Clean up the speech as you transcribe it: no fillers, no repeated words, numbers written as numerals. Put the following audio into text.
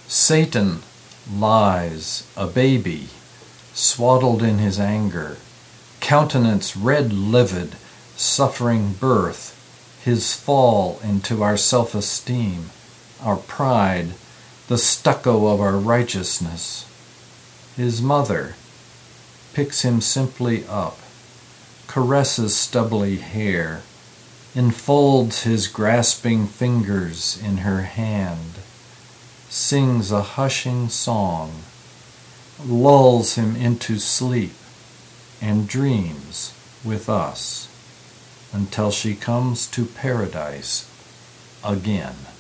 Satan lies, a baby, swaddled in his anger, countenance red livid, suffering birth, his fall into our self-esteem, our pride, the stucco of our righteousness. His mother picks him simply up, caresses stubbly hair, enfolds his grasping fingers in her hand, sings a hushing song, lulls him into sleep, and dreams with us until she comes to paradise again.